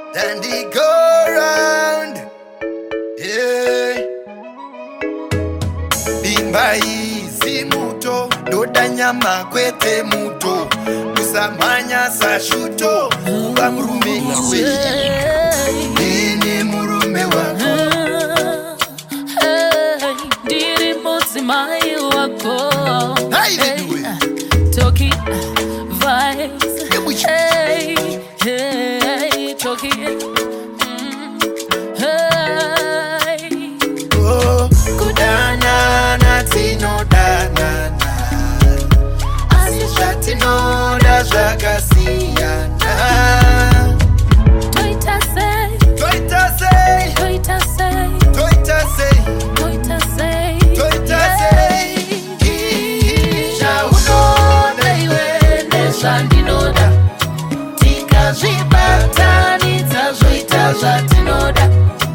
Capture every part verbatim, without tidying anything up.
then they go round. Yeah. Bimba hizi muto, doda nyama kwete muto, kusamanya sashuto, uwa murume nawe. Nini murume wako? Hey, diri muzi mai wako. Hey, hey. Toki vibes. Hey, hey, Toki. Mm. Hey. Oh, kudana na tino dana na. Asisha tino da jakasiyana. Toita say. Toita say. Toita say. Toita say. Toita say. Toita say. Shandinoda tika zvibatani tazvoita zvatinoda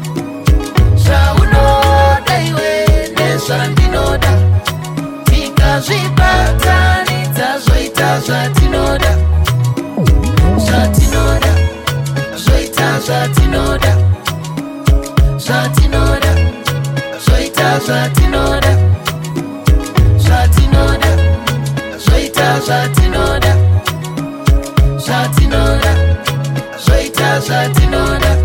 zvaunoda iwe nezvandinoda tika zvibatani tazvoita zvatinoda zvatinoda zvoita zvatinoda zvatinoda zvoita zvatinoda zvatinoda zvoita zvatinoda zvatinoda zvoita zvatinoda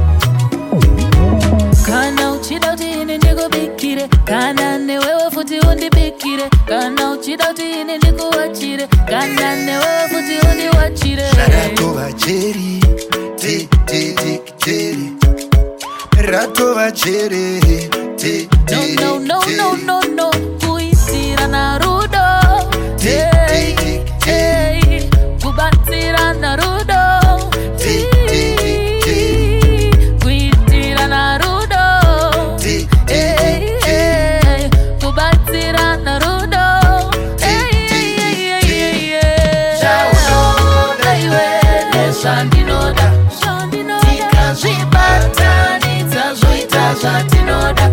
kana uchida kuti ini ndikubikire kana newewe futi undibikire kana uchida kuti ini ndikuwachire kana newewe futi undiwachire ratova jeri te te te jeri ratova jeri te te no no no no no kuitira na rudo te te te kubatira na rudo te te te kuitira na rudo te te te kubatira na rudo zvaunoda iwe nezvandinoda tika zvibatani tazvoita zvatinoda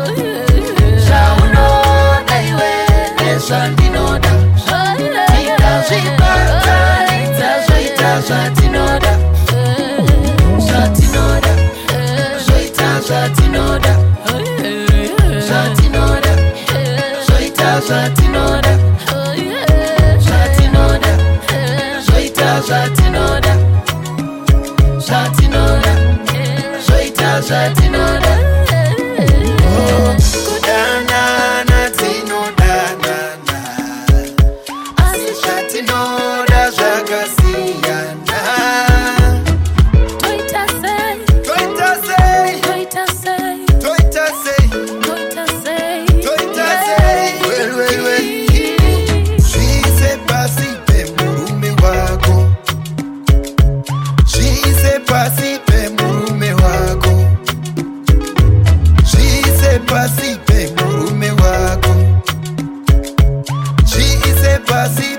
zvaunoda iwe nezvandinoda tika zvibatani tazvoita zvatinoda zvatinoda zvoita zvatinoda zvatinoda zvoita zvatinoda zvatinoda zvoita zvatinoda zvatinoda zvoita zvatinoda kudana na tino dana na asi zvatinoda zvakasiyana. Toita say, Toita say, toita say, toita say, toita say, toita say. Well, well, well. Zviise pasi pemurume wako, zviise pasi pemurume wako, zviise pasi pemurume wako, zviise pasi